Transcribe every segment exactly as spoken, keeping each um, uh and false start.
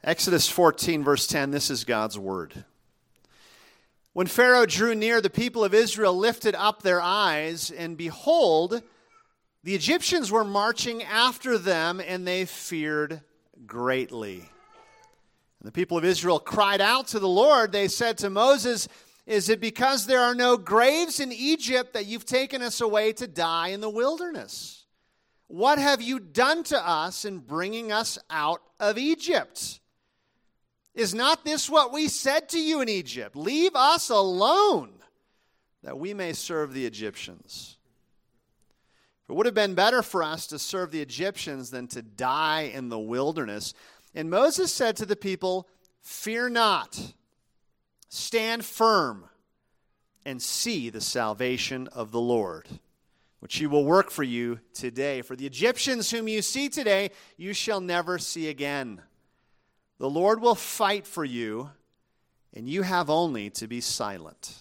Exodus fourteen, verse ten, this is God's word. When Pharaoh drew near, the people of Israel lifted up their eyes, and behold, the Egyptians were marching after them, and they feared greatly. And the people of Israel cried out to the Lord. They said to Moses, "Is it because there are no graves in Egypt that you've taken us away to die in the wilderness? What have you done to us in bringing us out of Egypt? Is not this what we said to you in Egypt? Leave us alone, that we may serve the Egyptians. It would have been better for us to serve the Egyptians than to die in the wilderness." And Moses said to the people, "Fear not, stand firm, and see the salvation of the Lord, which he will work for you today. For the Egyptians whom you see today, you shall never see again. The Lord will fight for you, and you have only to be silent."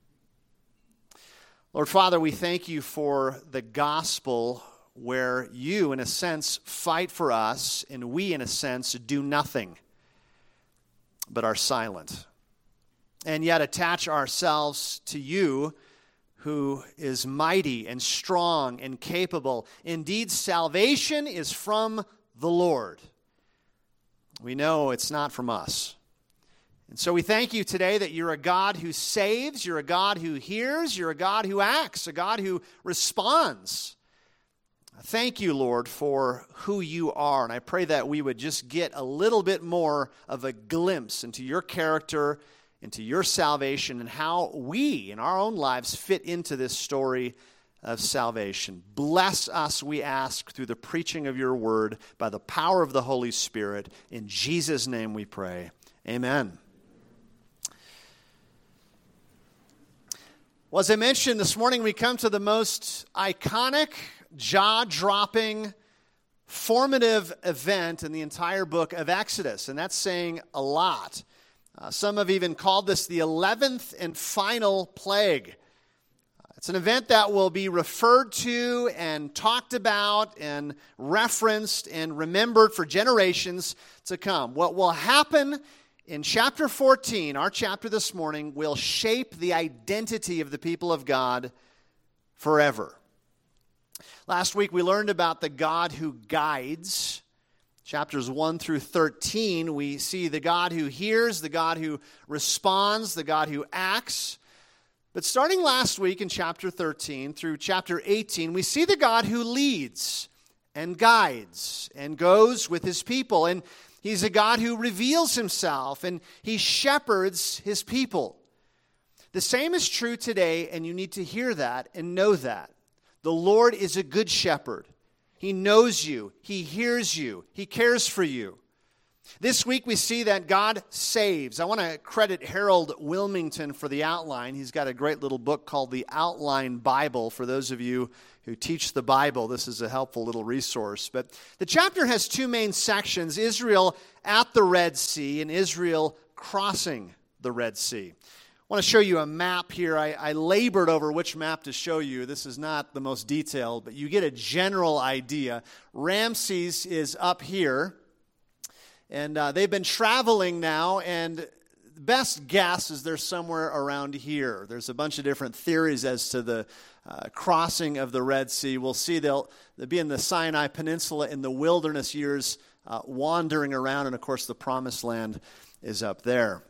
Lord Father, we thank you for the gospel where you, in a sense, fight for us, and we, in a sense, do nothing but are silent, and yet attach ourselves to you, who is mighty and strong and capable. Indeed, salvation is from the Lord. We know it's not from us. And so we thank you today that you're a God who saves, you're a God who hears, you're a God who acts, a God who responds. Thank you, Lord, for who you are. And I pray that we would just get a little bit more of a glimpse into your character, into your salvation, and how we, in our own lives, fit into this story of salvation. Bless us, we ask, through the preaching of your word, by the power of the Holy Spirit. In Jesus' name we pray. Amen. Well, as I mentioned, this morning we come to the most iconic, jaw-dropping, formative event in the entire book of Exodus, and that's saying a lot. Uh, some have even called this the eleventh and final plague. It's an event that will be referred to and talked about and referenced and remembered for generations to come. What will happen in chapter fourteen, our chapter this morning, will shape the identity of the people of God forever. Last week we learned about the God who guides. Chapters one through thirteen, we see the God who hears, the God who responds, the God who acts. But starting last week in chapter thirteen through chapter eighteen, we see the God who leads and guides and goes with his people. And he's a God who reveals himself, and he shepherds his people. The same is true today, and you need to hear that and know that. The Lord is a good shepherd. He knows you. He hears you. He cares for you. This week we see that God saves. I want to credit Harold Wilmington for the outline. He's got a great little book called The Outline Bible. For those of you who teach the Bible, this is a helpful little resource. But the chapter has two main sections: Israel at the Red Sea and Israel crossing the Red Sea. I want to show you a map here. I, I labored over which map to show you. This is not the most detailed, but you get a general idea. Ramses is up here, and uh, they've been traveling now, and the best guess is they're somewhere around here. There's a bunch of different theories as to the uh, crossing of the Red Sea. We'll see they'll, they'll be in the Sinai Peninsula in the wilderness years, uh, wandering around, and of course the Promised Land is up there.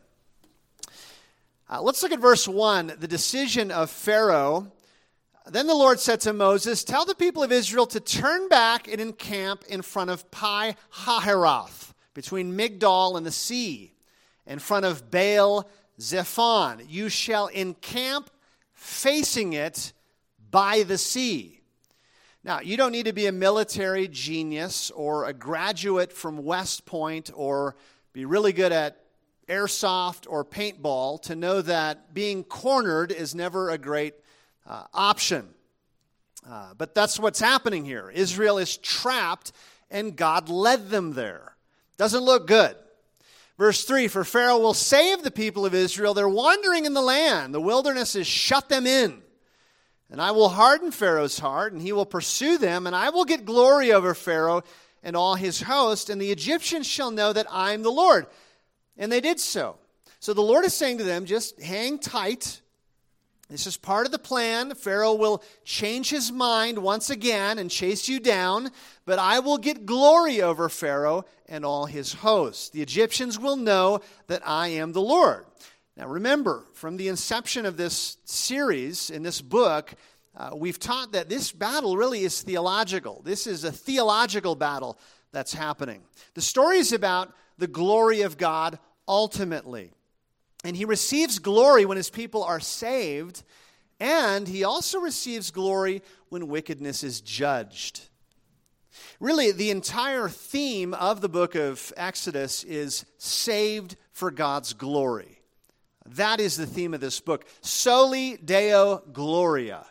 Uh, let's look at verse one, the decision of Pharaoh. Then the Lord said to Moses, "Tell the people of Israel to turn back and encamp in front of Pi Hahiroth, between Migdol and the sea, in front of Baal Zephon. You shall encamp facing it by the sea." Now, you don't need to be a military genius or a graduate from West Point or be really good at airsoft or paintball to know that being cornered is never a great uh, option. Uh, but that's what's happening here. Israel is trapped, and God led them there. Doesn't look good. Verse three, "For Pharaoh will save the people of Israel. They're wandering in the land. The wilderness has shut them in. And I will harden Pharaoh's heart, and he will pursue them, and I will get glory over Pharaoh, and all his host, and the Egyptians shall know that I am the Lord. And they did so. So the Lord is saying to them, just hang tight. This is part of the plan. Pharaoh will change his mind once again and chase you down, but I will get glory over Pharaoh and all his hosts. The Egyptians will know that I am the Lord. Now remember, from the inception of this series, in this book, uh, we've taught that this battle really is theological. This is a theological battle that's happening. The story is about the glory of God ultimately. And he receives glory when his people are saved, and he also receives glory when wickedness is judged. Really, the entire theme of the book of Exodus is saved for God's glory. That is the theme of this book. Soli Deo Gloria.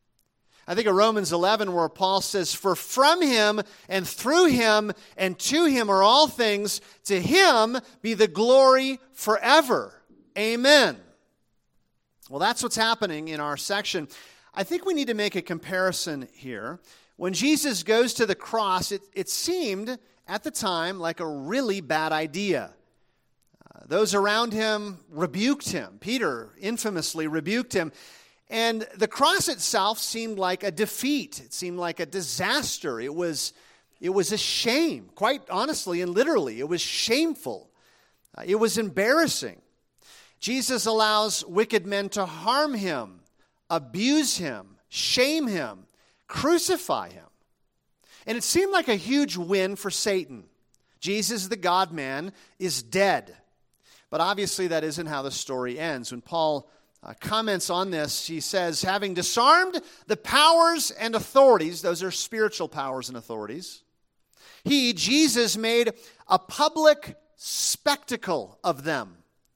I think of Romans eleven where Paul says, for from him and through him and to him are all things, to him be the glory forever. Amen. Well, that's what's happening in our section. I think we need to make a comparison here. When Jesus goes to the cross, it, it seemed at the time like a really bad idea. Uh, those around him rebuked him. Peter infamously rebuked him. And the cross itself seemed like a defeat. It seemed like a disaster. It was, it was a shame, quite honestly and literally. It was shameful. Uh, it was embarrassing. Jesus allows wicked men to harm him, abuse him, shame him, crucify him. And it seemed like a huge win for Satan. Jesus, the God-man, is dead. But obviously that isn't how the story ends. When Paul uh, comments on this, he says, having disarmed the powers and authorities, those are spiritual powers and authorities, he, Jesus, made a public spectacle of them,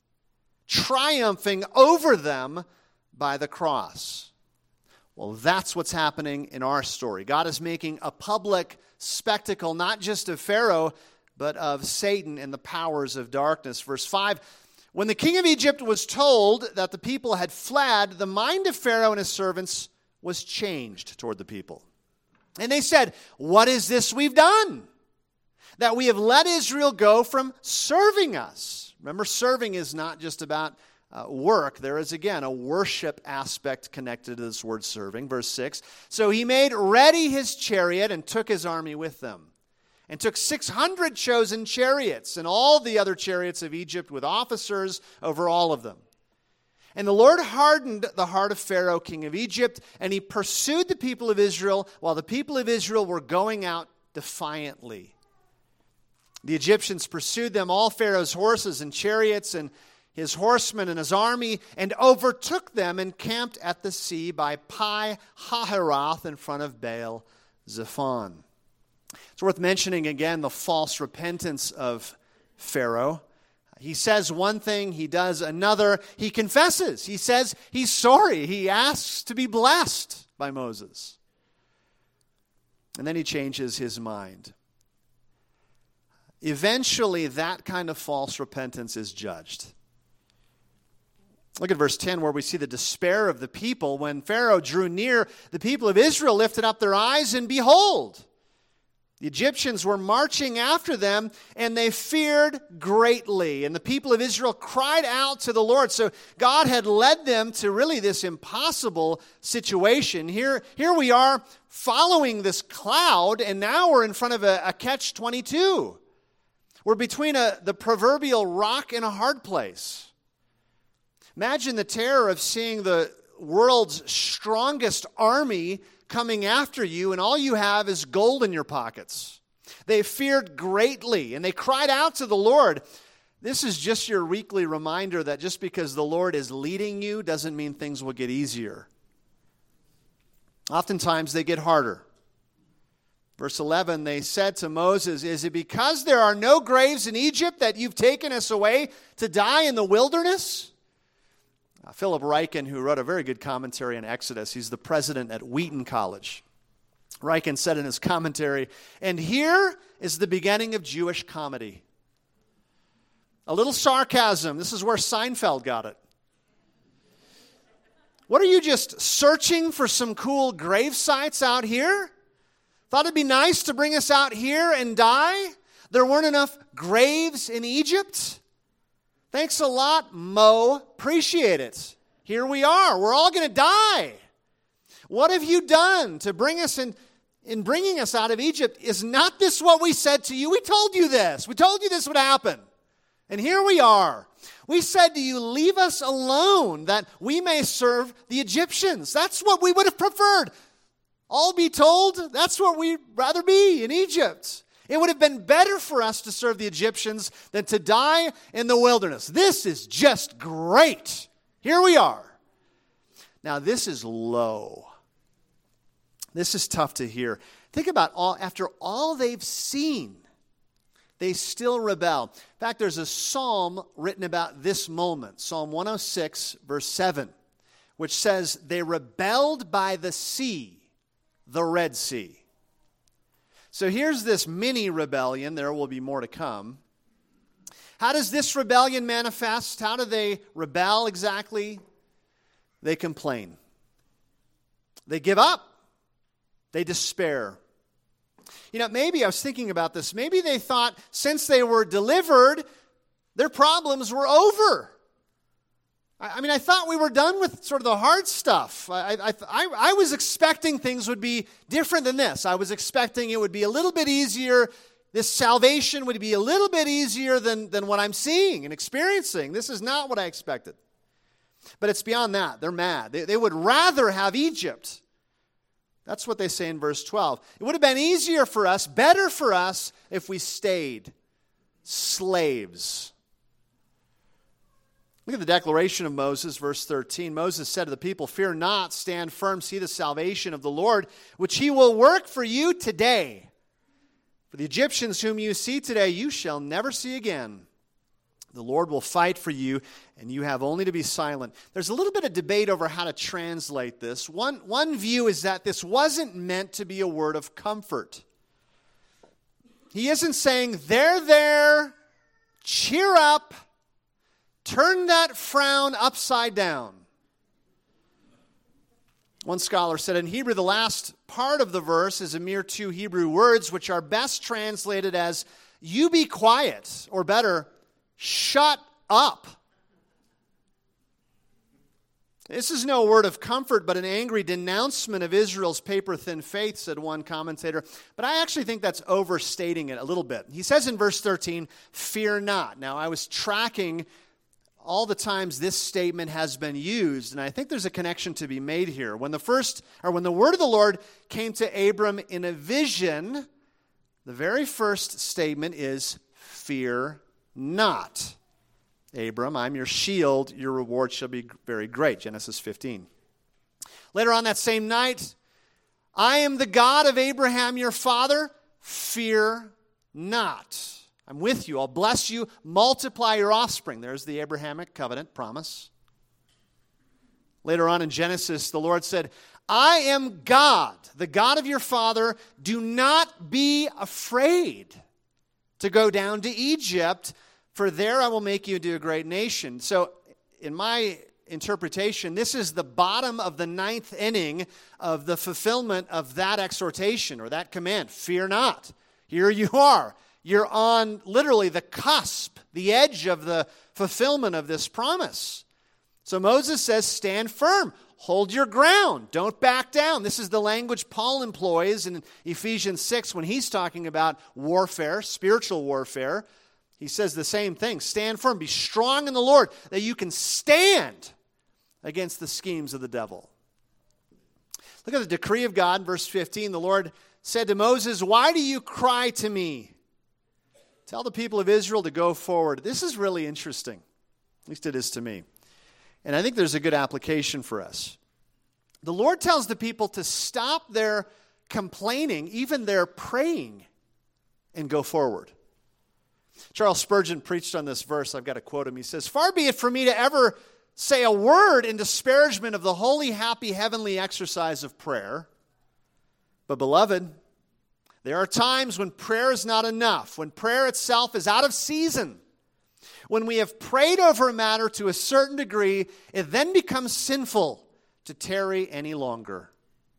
triumphing over them by the cross. Well, that's what's happening in our story. God is making a public spectacle, not just of Pharaoh, but of Satan and the powers of darkness. Verse five, when the king of Egypt was told that the people had fled, the mind of Pharaoh and his servants was changed toward the people. And they said, what is this we've done? That we have let Israel go from serving us. Remember, serving is not just about uh, work. There is, again, a worship aspect connected to this word serving. Verse six, so he made ready his chariot and took his army with them, and took six hundred chosen chariots and all the other chariots of Egypt with officers over all of them. And the Lord hardened the heart of Pharaoh, king of Egypt, and he pursued the people of Israel while the people of Israel were going out defiantly. The Egyptians pursued them, all Pharaoh's horses and chariots and his horsemen and his army, and overtook them and camped at the sea by Pi Hahiroth in front of Baal Zephon. It's worth mentioning again the false repentance of Pharaoh. He says one thing, he does another. He confesses. He says he's sorry. He asks to be blessed by Moses. And then he changes his mind. Eventually, that kind of false repentance is judged. Look at verse ten where we see the despair of the people. When Pharaoh drew near, the people of Israel lifted up their eyes, and behold, the Egyptians were marching after them, and they feared greatly. And the people of Israel cried out to the Lord. So God had led them to really this impossible situation. Here, here we are following this cloud, and now we're in front of a, a catch twenty-two. We're between a, the proverbial rock and a hard place. Imagine the terror of seeing the world's strongest army coming after you, and all you have is gold in your pockets. They feared greatly, and they cried out to the Lord. This is just your weekly reminder that just because the Lord is leading you doesn't mean things will get easier. Oftentimes they get harder. Verse eleven, they said to Moses, is it because there are no graves in Egypt that you've taken us away to die in the wilderness? Uh, Philip Ryken, who wrote a very good commentary on Exodus, he's the president at Wheaton College. Ryken said in his commentary, and here is the beginning of Jewish comedy. A little sarcasm. This is where Seinfeld got it. What are you just searching for some cool grave sites out here? Thought it'd be nice to bring us out here and die? There weren't enough graves in Egypt? Thanks a lot, Mo. Appreciate it. Here we are. We're all going to die. What have you done to bring us in, in bringing us out of Egypt? Is not this what we said to you? We told you this. We told you this would happen. And here we are. We said to you, leave us alone that we may serve the Egyptians. That's what we would have preferred. All be told, that's what we'd rather be in Egypt. It would have been better for us to serve the Egyptians than to die in the wilderness. This is just great. Here we are. Now, this is low. This is tough to hear. Think about all, after all they've seen, they still rebel. In fact, there's a psalm written about this moment, Psalm one oh six, verse seven, which says, they rebelled by the sea, the Red Sea. So here's this mini rebellion. There will be more to come. How does this rebellion manifest? How do they rebel exactly? They complain. They give up. They despair. You know, maybe I was thinking about this. Maybe they thought since they were delivered, their problems were over. I mean, I thought we were done with sort of the hard stuff. I, I, I, I was expecting things would be different than this. I was expecting it would be a little bit easier. This salvation would be a little bit easier than, than what I'm seeing and experiencing. This is not what I expected. But it's beyond that. They're mad. They, they would rather have Egypt. That's what they say in verse twelve. It would have been easier for us, better for us, if we stayed slaves. Look at the declaration of Moses, verse thirteen. Moses said to the people, fear not, stand firm, see the salvation of the Lord, which he will work for you today. For the Egyptians whom you see today, you shall never see again. The Lord will fight for you, and you have only to be silent. There's a little bit of debate over how to translate this. One, one view is that this wasn't meant to be a word of comfort. He isn't saying, there, there, cheer up, turn that frown upside down. One scholar said in Hebrew, the last part of the verse is a mere two Hebrew words, which are best translated as, you be quiet, or better, shut up. This is no word of comfort, but an angry denouncement of Israel's paper-thin faith, said one commentator. But I actually think that's overstating it a little bit. He says in verse thirteen, fear not. Now, I was tracking all the times this statement has been used, and I think there's a connection to be made here. When the first, or when the word of the Lord came to Abram in a vision, the very first statement is, fear not. Abram, I'm your shield, your reward shall be very great. Genesis fifteen. Later on that same night, I am the God of Abraham your father, fear not. I'm with you, I'll bless you, multiply your offspring. There's the Abrahamic covenant promise. Later on in Genesis, the Lord said, I am God, the God of your father, do not be afraid to go down to Egypt, for there I will make you into a great nation. So, in my interpretation, this is the bottom of the ninth inning of the fulfillment of that exhortation or that command. Fear not. Here you are. You're on literally the cusp, the edge of the fulfillment of this promise. So Moses says, stand firm. Hold your ground. Don't back down. This is the language Paul employs in Ephesians six when he's talking about warfare, spiritual warfare. He says the same thing. Stand firm. Be strong in the Lord that you can stand against the schemes of the devil. Look at the decree of God in verse fifteen. The Lord said to Moses, why do you cry to me? Tell the people of Israel to go forward. This is really interesting. At least it is to me. And I think there's a good application for us. The Lord tells the people to stop their complaining, even their praying, and go forward. Charles Spurgeon preached on this verse. I've got to quote him. He says, far be it from me to ever say a word in disparagement of the holy, happy, heavenly exercise of prayer. But beloved, there are times when prayer is not enough, when prayer itself is out of season. When we have prayed over a matter to a certain degree, it then becomes sinful to tarry any longer.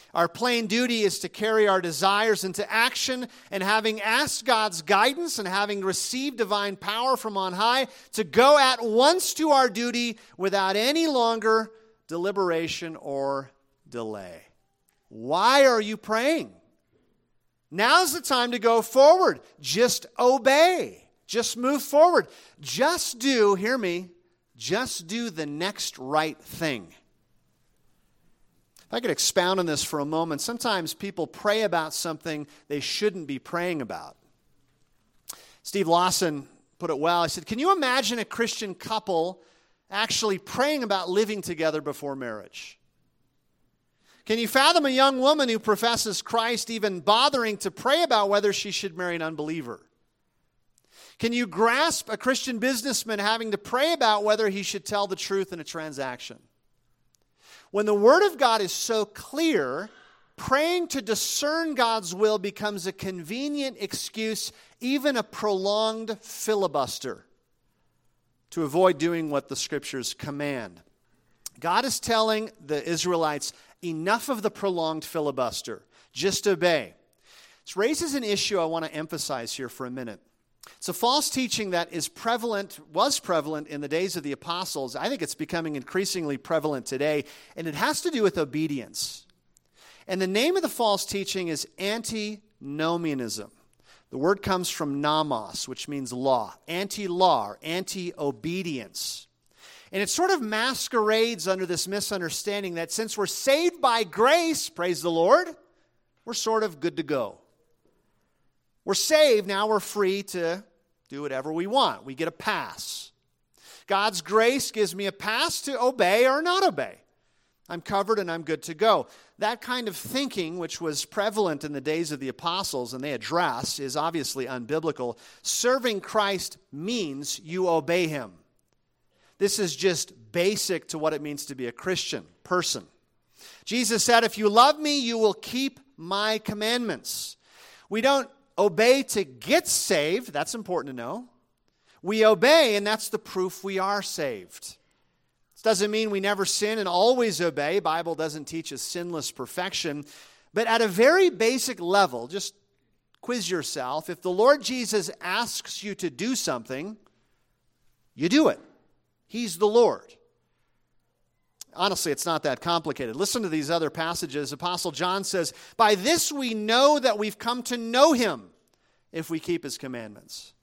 Our plain duty is to carry our desires into action, and having asked God's guidance and having received divine power from on high, to go at once to our duty without any longer deliberation or delay. Why are you praying? Now's the time to go forward. Just obey. Just move forward. Just do, hear me, just do the next right thing. If I could expound on this for a moment, sometimes people pray about something they shouldn't be praying about. Steve Lawson put it well. He said, can you imagine a Christian couple actually praying about living together before marriage? Can you fathom a young woman who professes Christ even bothering to pray about whether she should marry an unbeliever? Can you grasp a Christian businessman having to pray about whether he should tell the truth in a transaction? When the Word of God is so clear, praying to discern God's will becomes a convenient excuse, even a prolonged filibuster, to avoid doing what the Scriptures command. God is telling the Israelites, enough of the prolonged filibuster. Just obey. This raises an issue I want to emphasize here for a minute. It's a false teaching that is prevalent, was prevalent in the days of the apostles. I think it's becoming increasingly prevalent today, and it has to do with obedience. And the name of the false teaching is antinomianism. The word comes from nomos, which means law, anti-law, or anti-obedience. And it sort of masquerades under this misunderstanding that since we're saved by grace, praise the Lord, we're sort of good to go. We're saved, now we're free to do whatever we want. We get a pass. God's grace gives me a pass to obey or not obey. I'm covered and I'm good to go. That kind of thinking, which was prevalent in the days of the apostles and they address, is obviously unbiblical. Serving Christ means you obey him. This is just basic to what it means to be a Christian person. Jesus said, if you love me, you will keep my commandments. We don't obey to get saved. That's important to know. We obey, and that's the proof we are saved. This doesn't mean we never sin and always obey. The Bible doesn't teach a sinless perfection. But at a very basic level, just quiz yourself. If the Lord Jesus asks you to do something, you do it. He's the Lord. Honestly, it's not that complicated. Listen to these other passages. Apostle John says, by this we know that we've come to know him if we keep his commandments.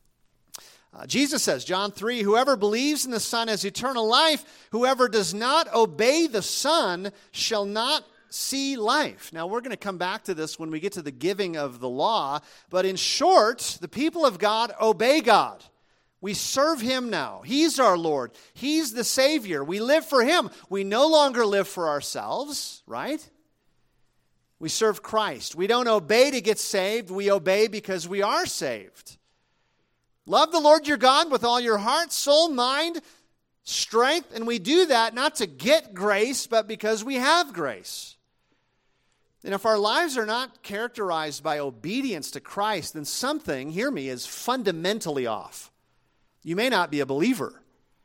Uh, Jesus says, John three, whoever believes in the Son has eternal life. Whoever does not obey the Son shall not see life. Now, we're going to come back to this when we get to the giving of the law. But in short, the people of God obey God. We serve him now. He's our Lord. He's the Savior. We live for him. We no longer live for ourselves, right? We serve Christ. We don't obey to get saved. We obey because we are saved. Love the Lord your God with all your heart, soul, mind, strength. And we do that not to get grace, but because we have grace. And if our lives are not characterized by obedience to Christ, then something, hear me, is fundamentally off. You may not be a believer.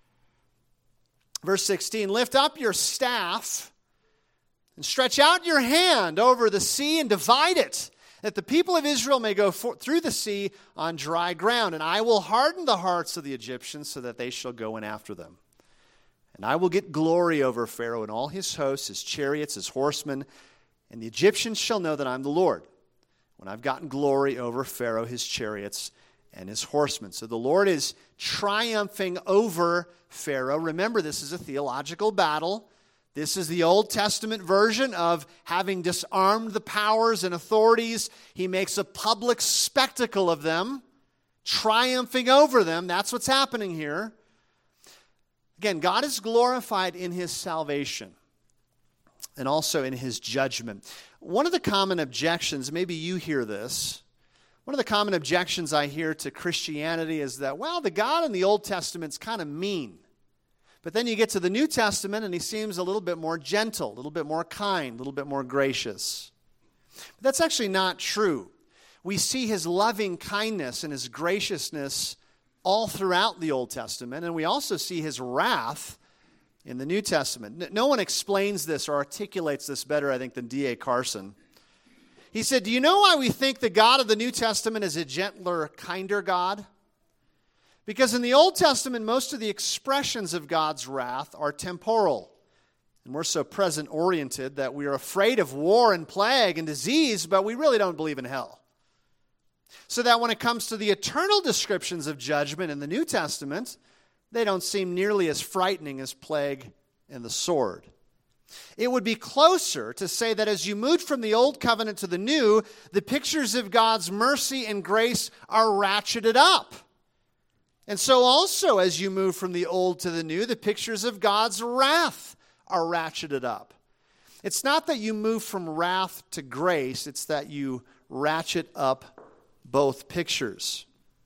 Verse sixteen, lift up your staff and stretch out your hand over the sea and divide it, that the people of Israel may go for, through the sea on dry ground. And I will harden the hearts of the Egyptians so that they shall go in after them. And I will get glory over Pharaoh and all his hosts, his chariots, his horsemen, and the Egyptians shall know that I'm the Lord, when I've gotten glory over Pharaoh, his chariots, and his horsemen. So the Lord is triumphing over Pharaoh. Remember, this is a theological battle. This is the Old Testament version of having disarmed the powers and authorities. He makes a public spectacle of them, triumphing over them. That's what's happening here. Again, God is glorified in his salvation and also in his judgment. One of the common objections, maybe you hear this, One of the common objections I hear to Christianity is that, well, the God in the Old Testament's kind of mean. But then you get to the New Testament and he seems a little bit more gentle, a little bit more kind, a little bit more gracious. But that's actually not true. We see his loving kindness and his graciousness all throughout the Old Testament, and we also see his wrath in the New Testament. No one explains this or articulates this better, I think, than D A Carson. He said, do you know why we think the God of the New Testament is a gentler, kinder God? Because in the Old Testament, most of the expressions of God's wrath are temporal. And we're so present-oriented that we are afraid of war and plague and disease, but we really don't believe in hell. So that when it comes to the eternal descriptions of judgment in the New Testament, they don't seem nearly as frightening as plague and the sword. It would be closer to say that as you move from the old covenant to the new, the pictures of God's mercy and grace are ratcheted up. And so also as you move from the old to the new, the pictures of God's wrath are ratcheted up. It's not that you move from wrath to grace, it's that you ratchet up both pictures.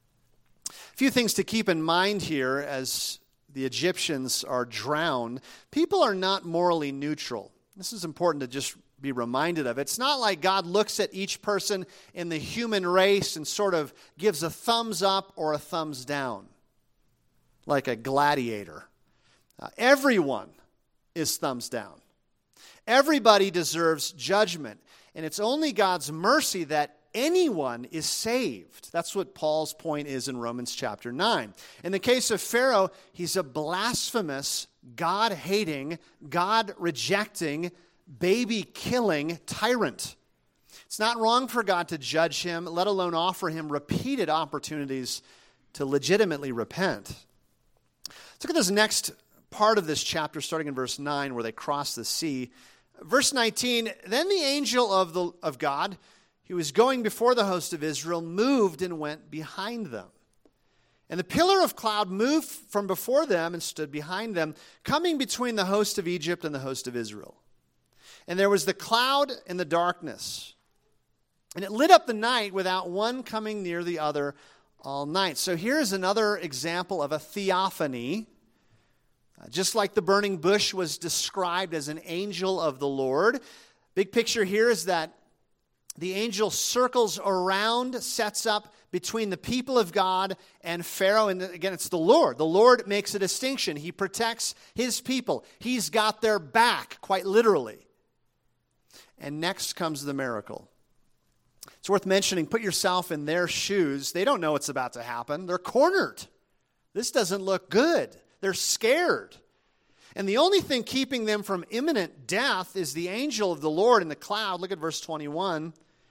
A few things to keep in mind here as the Egyptians are drowned. People are not morally neutral. This is important to just be reminded of. It's not like God looks at each person in the human race and sort of gives a thumbs up or a thumbs down, like a gladiator. Uh, everyone is thumbs down. Everybody deserves judgment, and it's only God's mercy that anyone is saved. That's what Paul's point is in Romans chapter nine. In the case of Pharaoh, he's a blasphemous, God-hating, God-rejecting, baby-killing tyrant. It's not wrong for God to judge him, let alone offer him repeated opportunities to legitimately repent. Let's look at this next part of this chapter, starting in verse nine, where they cross the sea. Verse nineteen, then the angel of the of God, who was going before the host of Israel, moved and went behind them. And the pillar of cloud moved from before them and stood behind them, coming between the host of Egypt and the host of Israel. And there was the cloud and the darkness. And it lit up the night without one coming near the other all night. So here's another example of a theophany. Uh, just like the burning bush was described as an angel of the Lord. Big picture here is that the angel circles around, sets up between the people of God and Pharaoh. And again, it's the Lord. The Lord makes a distinction. He protects his people. He's got their back, quite literally. And next comes the miracle. It's worth mentioning, put yourself in their shoes. They don't know what's about to happen. They're cornered. This doesn't look good. They're scared. And the only thing keeping them from imminent death is the angel of the Lord in the cloud. Look at verse twenty-one.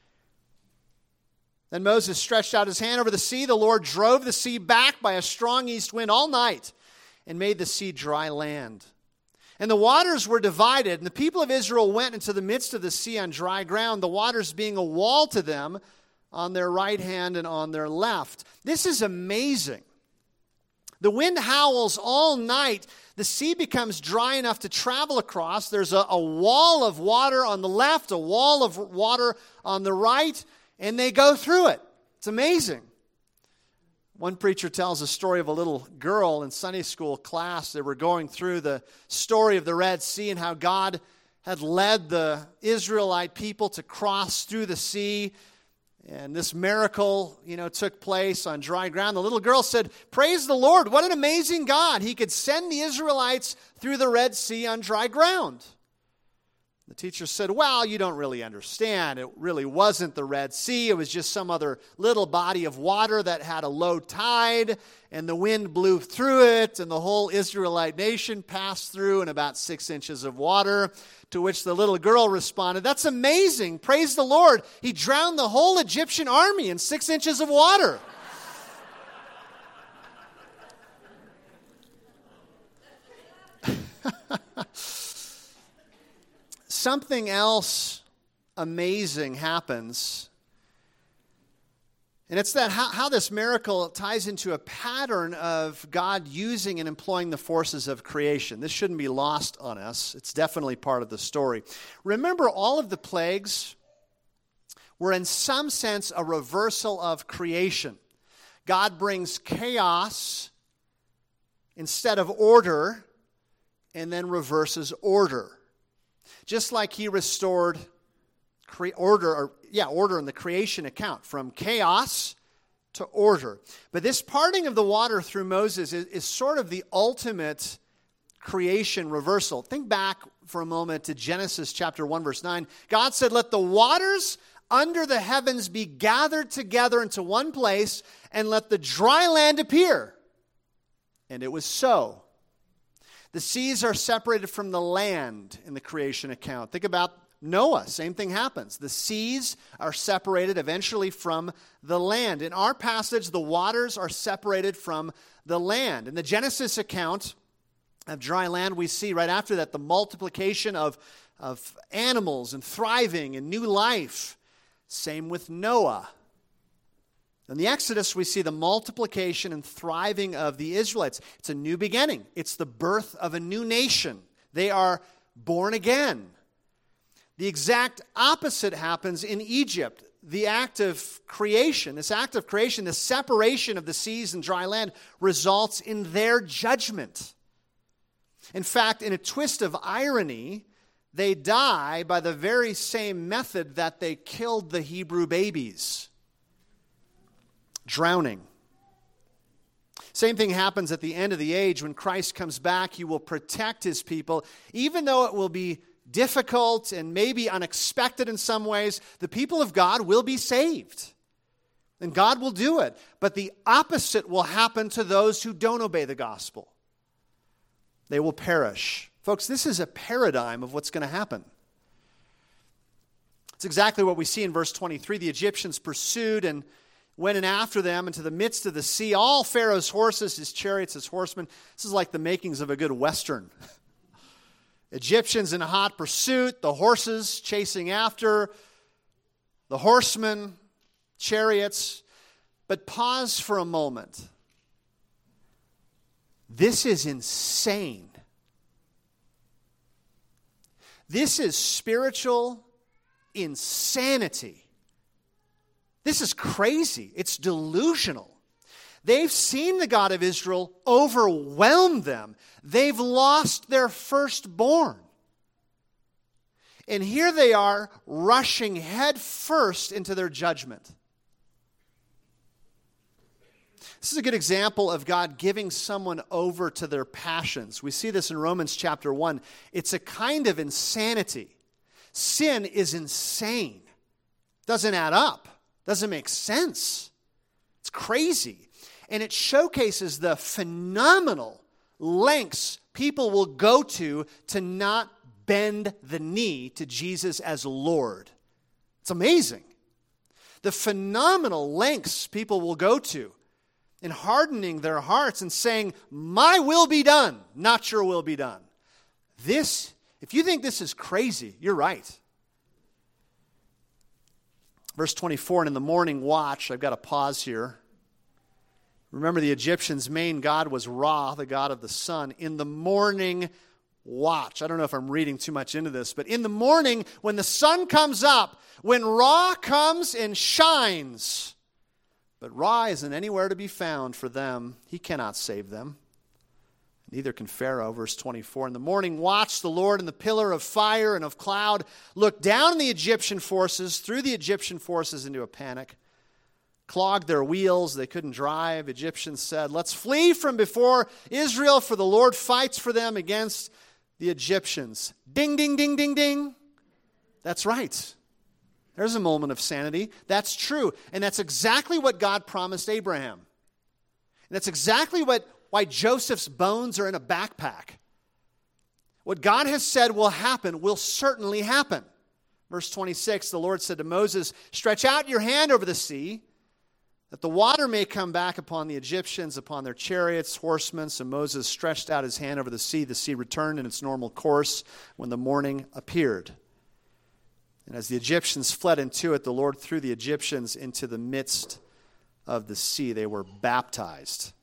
Then Moses stretched out his hand over the sea. The Lord drove the sea back by a strong east wind all night and made the sea dry land. And the waters were divided, and the people of Israel went into the midst of the sea on dry ground, the waters being a wall to them on their right hand and on their left. This is amazing. The wind howls all night. The sea becomes dry enough to travel across. There's a, a wall of water on the left, a wall of water on the right, and they go through it. It's amazing. One preacher tells a story of a little girl in Sunday school class. They were going through the story of the Red Sea and how God had led the Israelite people to cross through the sea. And this miracle, you know, took place on dry ground. The little girl said, "Praise the Lord, what an amazing God. He could send the Israelites through the Red Sea on dry ground." The teacher said, "Well, you don't really understand. It really wasn't the Red Sea. It was just some other little body of water that had a low tide, and the wind blew through it, and the whole Israelite nation passed through in about six inches of water." To which the little girl responded, "That's amazing. Praise the Lord. He drowned the whole Egyptian army in six inches of water." Something else amazing happens. And it's that how, how this miracle ties into a pattern of God using and employing the forces of creation. This shouldn't be lost on us. It's definitely part of the story. Remember, all of the plagues were in some sense a reversal of creation. God brings chaos instead of order and then reverses order. Just like he restored cre- order, or yeah, order in the creation account, from chaos to order. But this parting of the water through Moses is, is sort of the ultimate creation reversal. Think back for a moment to Genesis chapter one, verse nine. God said, let the waters under the heavens be gathered together into one place, and let the dry land appear. And it was so. The seas are separated from the land in the creation account. Think about Noah. Same thing happens. The seas are separated eventually from the land. In our passage, the waters are separated from the land. In the Genesis account of dry land, we see right after that the multiplication of, of animals and thriving and new life. Same with Noah. In the Exodus, we see the multiplication and thriving of the Israelites. It's a new beginning. It's the birth of a new nation. They are born again. The exact opposite happens in Egypt. The act of creation, this act of creation, the separation of the seas and dry land results in their judgment. In fact, in a twist of irony, they die by the very same method that they killed the Hebrew babies. Drowning. Same thing happens at the end of the age. When Christ comes back, he will protect his people. Even though it will be difficult and maybe unexpected in some ways, the people of God will be saved. And God will do it. But the opposite will happen to those who don't obey the gospel. They will perish. Folks, this is a paradigm of what's going to happen. It's exactly what we see in verse twenty-three. The Egyptians pursued and went in after them into the midst of the sea, all Pharaoh's horses, his chariots, his horsemen. This is like the makings of a good Western. Egyptians in hot pursuit, the horses chasing after, the horsemen, chariots. But pause for a moment. This is insane. This is spiritual insanity. This is crazy. It's delusional. They've seen the God of Israel overwhelm them. They've lost their firstborn. And here they are rushing head first into their judgment. This is a good example of God giving someone over to their passions. We see this in Romans chapter one. It's a kind of insanity. Sin is insane. Doesn't add up. Doesn't make sense. It's crazy. And it showcases the phenomenal lengths people will go to to not bend the knee to Jesus as Lord. It's amazing. The phenomenal lengths people will go to in hardening their hearts and saying, my will be done, not your will be done. This, if you think this is crazy, you're right. Verse twenty-four, and in the morning watch, I've got to pause here. Remember, the Egyptians' main god was Ra, the god of the sun. In the morning watch. I don't know if I'm reading too much into this, but in the morning, when the sun comes up, when Ra comes and shines, but Ra isn't anywhere to be found for them. He cannot save them. Neither can Pharaoh. Verse twenty-four. In the morning watch, the Lord in the pillar of fire and of cloud looked down on the Egyptian forces, threw the Egyptian forces into a panic, clogged their wheels. They couldn't drive. Egyptians said, let's flee from before Israel, for the Lord fights for them against the Egyptians. Ding, ding, ding, ding, ding. That's right. There's a moment of sanity. That's true. And that's exactly what God promised Abraham. And that's exactly what why Joseph's bones are in a backpack. What God has said will happen will certainly happen. Verse twenty-six, the Lord said to Moses, stretch out your hand over the sea, that the water may come back upon the Egyptians, upon their chariots, horsemen. So Moses stretched out his hand over the sea. The sea returned in its normal course when the morning appeared. And as the Egyptians fled into it, the Lord threw the Egyptians into the midst of the sea. They were baptized.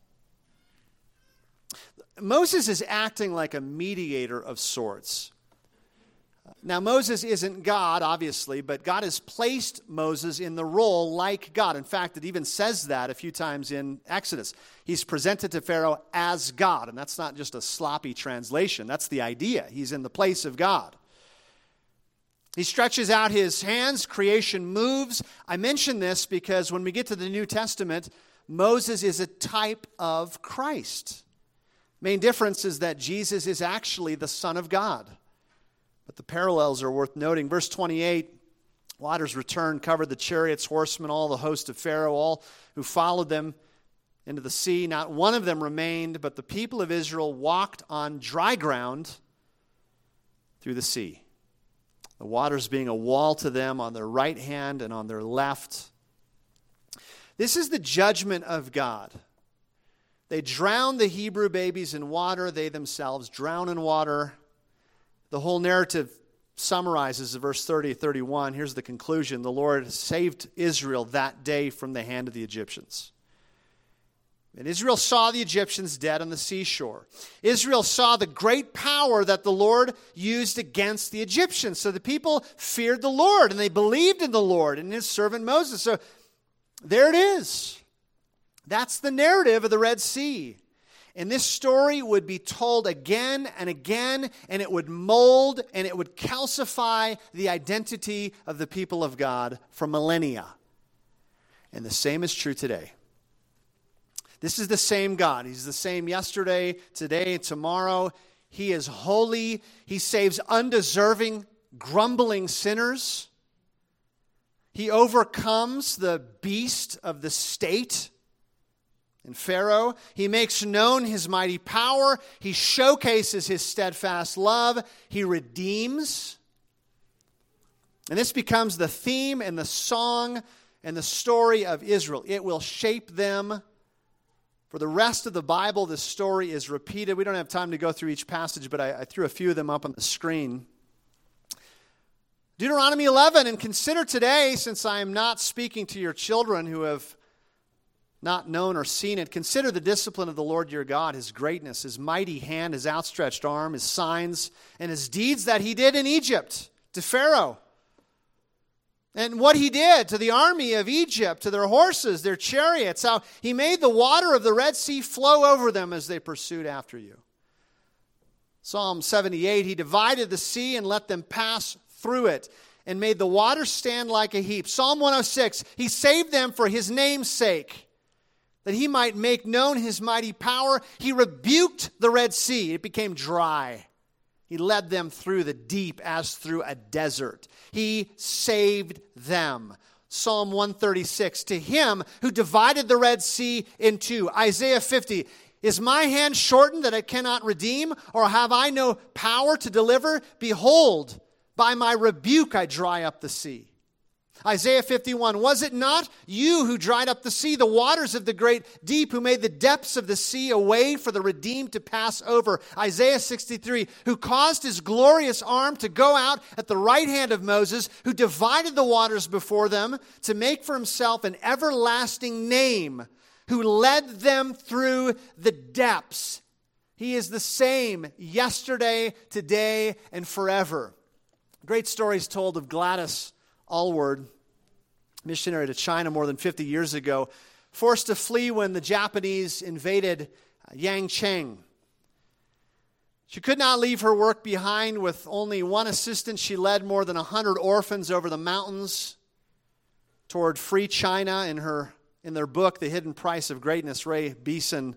Moses is acting like a mediator of sorts. Now, Moses isn't God, obviously, but God has placed Moses in the role like God. In fact, it even says that a few times in Exodus. He's presented to Pharaoh as God, and that's not just a sloppy translation. That's the idea. He's in the place of God. He stretches out his hands, creation moves. I mention this because when we get to the New Testament, Moses is a type of Christ. Main difference is that Jesus is actually the Son of God. But the parallels are worth noting. Verse twenty-eight, waters returned, covered the chariots, horsemen, all the host of Pharaoh, all who followed them into the sea. Not one of them remained, but the people of Israel walked on dry ground through the sea. The waters being a wall to them on their right hand and on their left. This is the judgment of God. They drown the Hebrew babies in water. They themselves drown in water. The whole narrative summarizes in verse thirty, thirty-one. Here's the conclusion. The Lord saved Israel that day from the hand of the Egyptians. And Israel saw the Egyptians dead on the seashore. Israel saw the great power that the Lord used against the Egyptians. So the people feared the Lord, and they believed in the Lord and his servant Moses. So there it is. That's the narrative of the Red Sea. And this story would be told again and again, and it would mold and it would calcify the identity of the people of God for millennia. And the same is true today. This is the same God. He's the same yesterday, today, tomorrow. He is holy. He saves undeserving, grumbling sinners. He overcomes the beast of the state in Pharaoh. He makes known his mighty power. He showcases his steadfast love. He redeems. And this becomes the theme and the song and the story of Israel. It will shape them. For the rest of the Bible, this story is repeated. We don't have time to go through each passage, but I, I threw a few of them up on the screen. Deuteronomy eleven, and consider today, since I am not speaking to your children who have not known or seen it, consider the discipline of the Lord your God, his greatness, his mighty hand, his outstretched arm, his signs, and his deeds that he did in Egypt to Pharaoh. And what he did to the army of Egypt, to their horses, their chariots, how he made the water of the Red Sea flow over them as they pursued after you. Psalm seventy-eight, he divided the sea and let them pass through it, and made the water stand like a heap. Psalm one oh six, he saved them for his name's sake, that he might make known his mighty power. He rebuked the Red Sea. It became dry. He led them through the deep as through a desert. He saved them. Psalm one thirty-six, to him who divided the Red Sea in two. Isaiah fifty, is my hand shortened that it cannot redeem, or have I no power to deliver? Behold, by my rebuke I dry up the sea. Isaiah fifty-one, was it not you who dried up the sea, the waters of the great deep, who made the depths of the sea a way for the redeemed to pass over? Isaiah sixty-three, who caused his glorious arm to go out at the right hand of Moses, who divided the waters before them to make for himself an everlasting name, who led them through the depths. He is the same yesterday, today, and forever. Great stories told of Gladys Aylward, missionary to China more than fifty years ago, forced to flee when the Japanese invaded Yangcheng. She could not leave her work behind. With only one assistant, she led more than one hundred orphans over the mountains toward free China. In her, in their book, The Hidden Price of Greatness, Ray Beeson,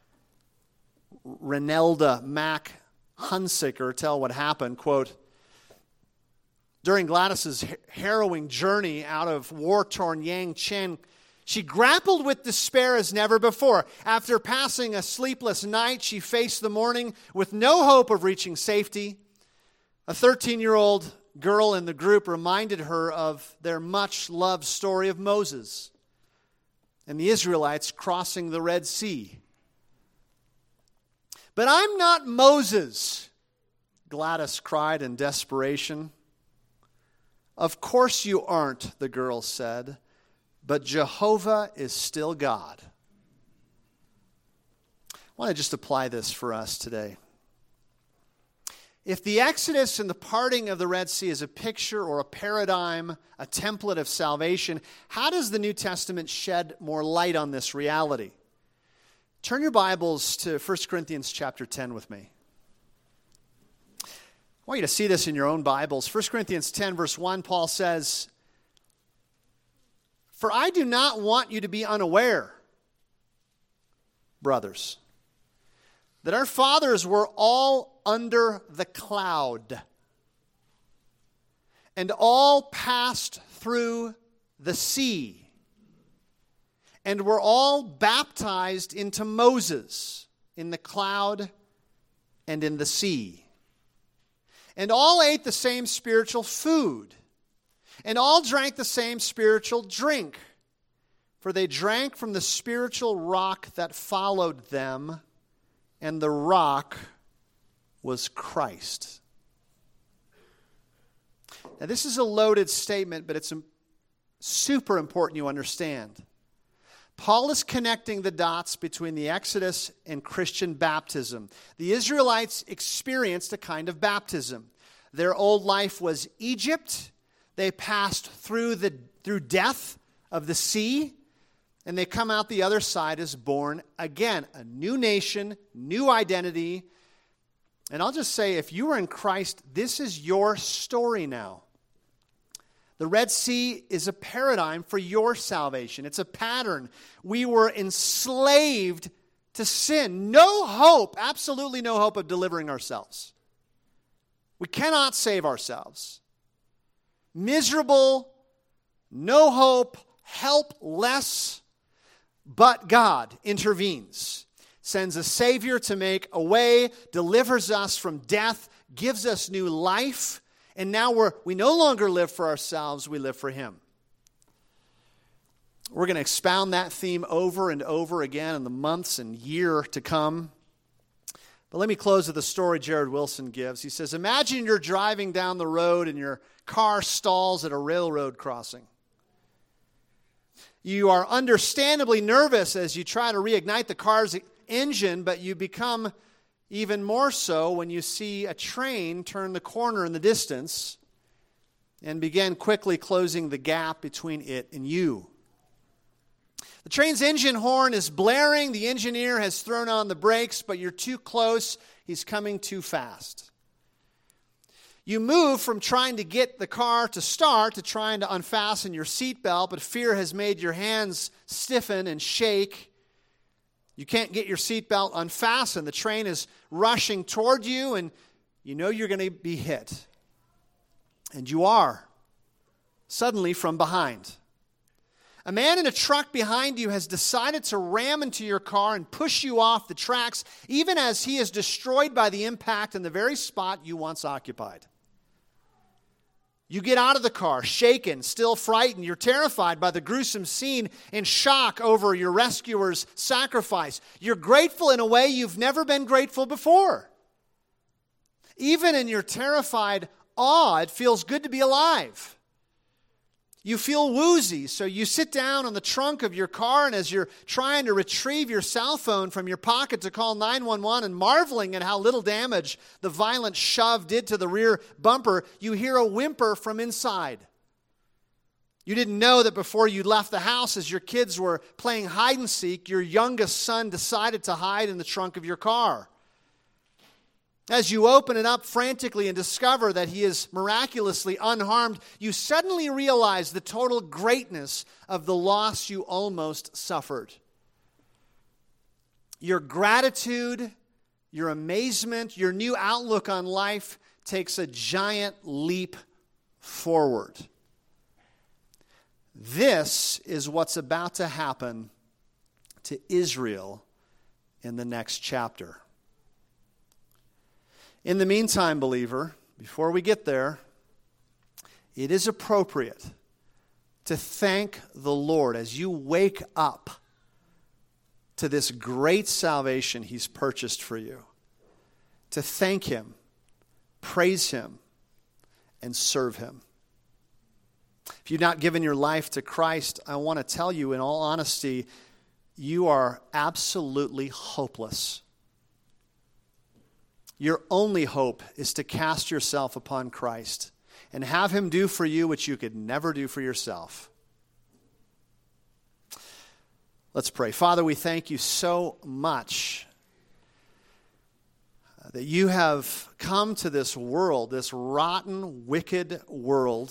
Renelda Mack Hunsicker tell what happened, quote, during Gladys's harrowing journey out of war-torn Yangcheng, she grappled with despair as never before. After passing a sleepless night, she faced the morning with no hope of reaching safety. A thirteen-year-old girl in the group reminded her of their much-loved story of Moses and the Israelites crossing the Red Sea. But I'm not Moses, Gladys cried in desperation. Of course you aren't, the girl said, but Jehovah is still God. I want to just apply this for us today. If the Exodus and the parting of the Red Sea is a picture or a paradigm, a template of salvation, how does the New Testament shed more light on this reality? Turn your Bibles to First Corinthians chapter ten with me. I want you to see this in your own Bibles. First Corinthians ten, verse one, Paul says, for I do not want you to be unaware, brothers, that our fathers were all under the cloud and all passed through the sea and were all baptized into Moses in the cloud and in the sea. And all ate the same spiritual food, and all drank the same spiritual drink, for they drank from the spiritual rock that followed them, and the rock was Christ. Now, this is a loaded statement, but it's super important you understand. Paul is connecting the dots between the Exodus and Christian baptism. The Israelites experienced a kind of baptism. Their old life was Egypt. They passed through the through death of the sea, and they come out the other side as born again. A new nation, new identity. And I'll just say, if you are in Christ, this is your story now. The Red Sea is a paradigm for your salvation. It's a pattern. We were enslaved to sin. No hope, absolutely no hope of delivering ourselves. We cannot save ourselves. Miserable, no hope, helpless, but God intervenes, sends a Savior to make a way, delivers us from death, gives us new life. And now we're, we no longer live for ourselves, we live for Him. We're going to expound that theme over and over again in the months and year to come. But let me close with a story Jared Wilson gives. He says, imagine you're driving down the road and your car stalls at a railroad crossing. You are understandably nervous as you try to reignite the car's engine, but you become even more so when you see a train turn the corner in the distance and begin quickly closing the gap between it and you. The train's engine horn is blaring. The engineer has thrown on the brakes, but you're too close. He's coming too fast. You move from trying to get the car to start to trying to unfasten your seatbelt, but fear has made your hands stiffen and shake. You can't get your seatbelt unfastened. The train is rushing toward you, and you know you're going to be hit. And you are, suddenly from behind. A man in a truck behind you has decided to ram into your car and push you off the tracks, even as he is destroyed by the impact in the very spot you once occupied. You get out of the car, shaken, still frightened. You're terrified by the gruesome scene, in shock over your rescuer's sacrifice. You're grateful in a way you've never been grateful before. Even in your terrified awe, it feels good to be alive. You feel woozy, so you sit down on the trunk of your car, and as you're trying to retrieve your cell phone from your pocket to call nine one one and marveling at how little damage the violent shove did to the rear bumper, you hear a whimper from inside. You didn't know that before you left the house, as your kids were playing hide and seek, your youngest son decided to hide in the trunk of your car. As you open it up frantically and discover that he is miraculously unharmed, you suddenly realize the total greatness of the loss you almost suffered. Your gratitude, your amazement, your new outlook on life takes a giant leap forward. This is what's about to happen to Israel in the next chapter. In the meantime, believer, before we get there, it is appropriate to thank the Lord as you wake up to this great salvation He's purchased for you. To thank Him, praise Him, and serve Him. If you've not given your life to Christ, I want to tell you in all honesty, you are absolutely hopeless. Your only hope is to cast yourself upon Christ and have Him do for you what you could never do for yourself. Let's pray. Father, we thank You so much that You have come to this world, this rotten, wicked world,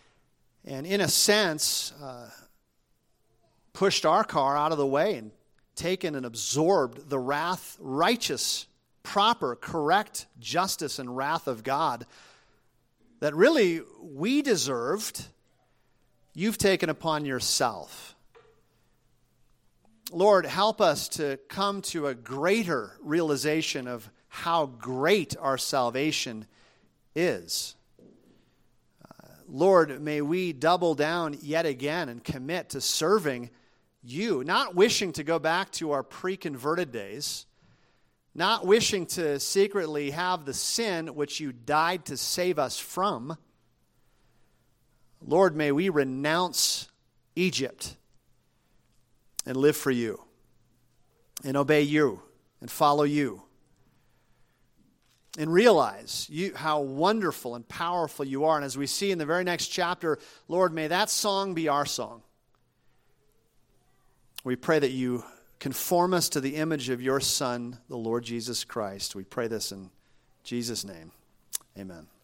and in a sense, uh, pushed our car out of the way and taken and absorbed the wrath, righteous, proper, correct justice and wrath of God that really we deserved, you've taken upon yourself. Lord, help us to come to a greater realization of how great our salvation is. Uh, Lord, may we double down yet again and commit to serving you, not wishing to go back to our pre-converted days, not wishing to secretly have the sin which you died to save us from. Lord, may we renounce Egypt and live for you and obey you and follow you and realize you, how wonderful and powerful you are. And as we see in the very next chapter, Lord, may that song be our song. We pray that you conform us to the image of your Son, the Lord Jesus Christ. We pray this in Jesus' name. Amen.